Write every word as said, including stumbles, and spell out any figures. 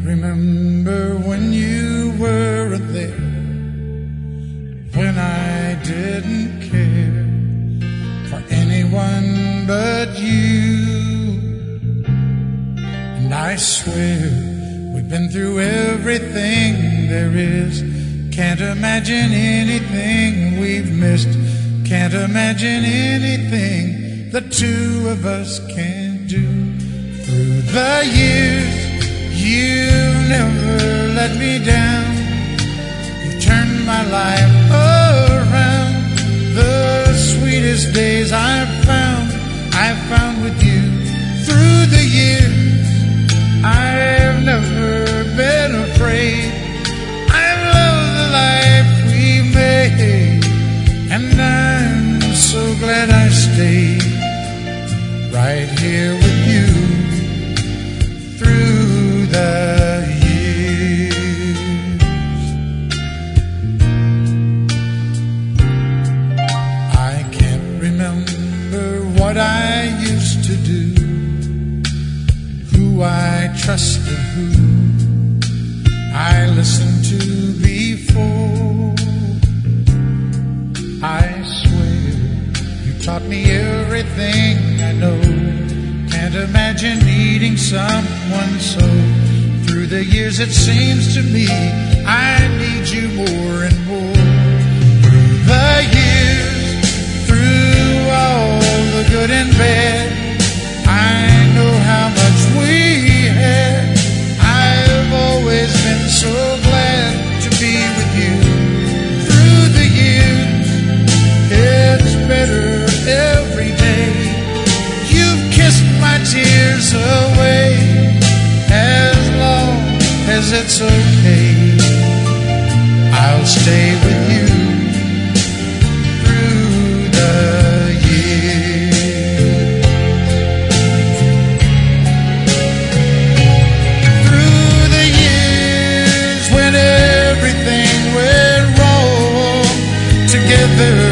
remember when you weren't there, when I didn't care for anyone but you. And I swear we've been through everything there is. Can't imagine anything we've missed. Can't imagine anything the two of us can do. Through the years, you've never let me down. You've turned my life around. The sweetest days I've found, I've found with you. Through the years, I've never been afraid. I've loved the life we made, and I'm so glad I stayed right here with you through the years. I can't remember what I used to do, who I trusted, who I listened to before. I swear you taught me everything I know. Can't imagine needing someone so. Through the years it seems to me I need you more and more. Through the years, through all the good and bad, I know how much we had. I've always been so glad to be with you. Through the years, it's better every day. You've kissed my tears away. As long as it's okay, I'll stay with you through the years. Through the years when everything went wrong, together